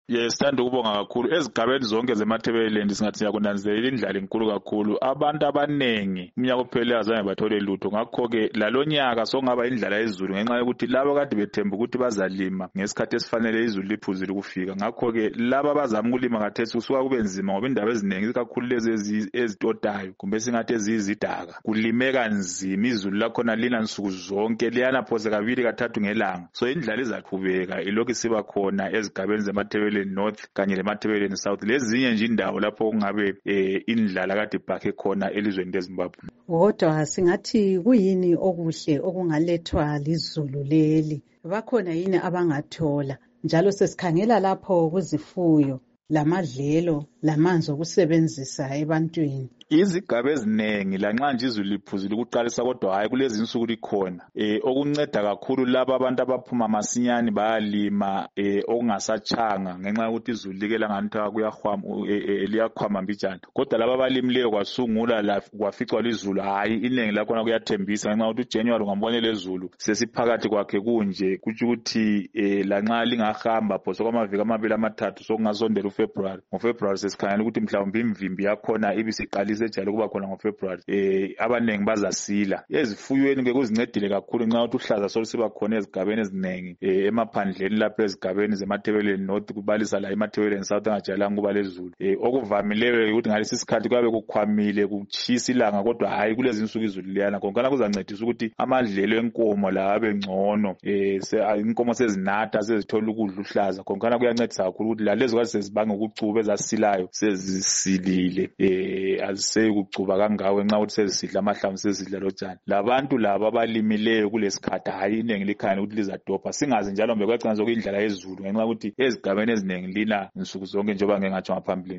Yes, sithanda ukubonga kakhulu. Ezigabeni zonke zeMatabeleland singathi siyakunanzelela indlala enkulu kakhulu. Abantu abanengi umnyaka ophela azange bathole lutho. Ngakho-ke lalonyaka sokungaba indlala yezulu ngenxa yokuthi labo kade bethemba ukuthi bazalima ngesikhathi esifanele izulu liphuzile ukufika. Ngakho-ke laba abazama ukulima khathesi kusuka kube nzima ngoba indaba eziningi kakhulu lezi ezitotayo kumbe singathi eziyizidaka. Kulimeka nzima, izulu lakhona lina nsuku zonke, liyana phose kabili kathathu ngelanga. So indlala izaqhubeka ilokhu siba khona ezigabeni zeMatabeleland North kanye leMatabeleland South. Lezinye nje indawo lapho kungabe indlala kade ibhakhe khona elizweni leZimbabwe. Kodwa singathi kuyini okuhle okungalethwa lizulu leli? Bakhona yini abangathola? Njalo sesikhangela lapho kuzifuyo lamadlelo lamanzi okusebenzisa ebantwini. Izigaba eziningi lanxa nje izulu liphuzile ukuqalisa kodwa hayi kulezi insuku likhona okunceda kakhulu laba abantu abaphuma masinyane bayalima okungasachanga ngenxa yokuthi izulu like langanitha liyakhwama mbijana. Kodwa laba abalimileyo kwasungula kwaficwa lizulu hayi iningi lakhona kuyathembisa ngenxa yokuthi uJanuary ngambonela izulu sesiphakathi kwakhe kunje kuthi ukuthi lanxa lingahamba phose kwamaviki amabili amathathu sokungasondela uFebruary. NgoFebruary sesikhangela ukuthi mhlawumbe imvimbi yakhona ibisiqalisa ejalo kuba khona ngoFebruary. Abanengi bazasila. Ezifuyweni ke kuzincedile kakhulu nxa uthi uhlaza solusiba khona ezigabeni eziningi emaphandleni lapha ezigabeni zeMatabeleland North kubalisa la eMatabeleland South angajalanga kuba lezulu. Okuvamileyo ukuthi ngalesi sikhathi kuyabe kukhwamile kuchisa ilanga kodwa hayi kulezi insuku izulu liyana. Konkana kuzancedisa ukuthi amadlelo enkomo la abe ngcono. Inkomo sezinatha sezithola ukudla uhlaza. Konkana kuyancedisa kakhulu ukuthi lalezo kwazi sezibange ukucuba ezasilayo sezisilile. Sekucuba kangawe nxa uthi sezisidla amahlamvu sezidla lotshani. Labantu laba abalimileyo kulesikhathi hayi iningi likhanya ukuthi lizadopha. Singazi njalo mbe kwagcina sokuyindlala yezulu ngenxa ukuthi ezigabeni eziningi lina insuku zonke njengoba ngingatsho ngaphambilini.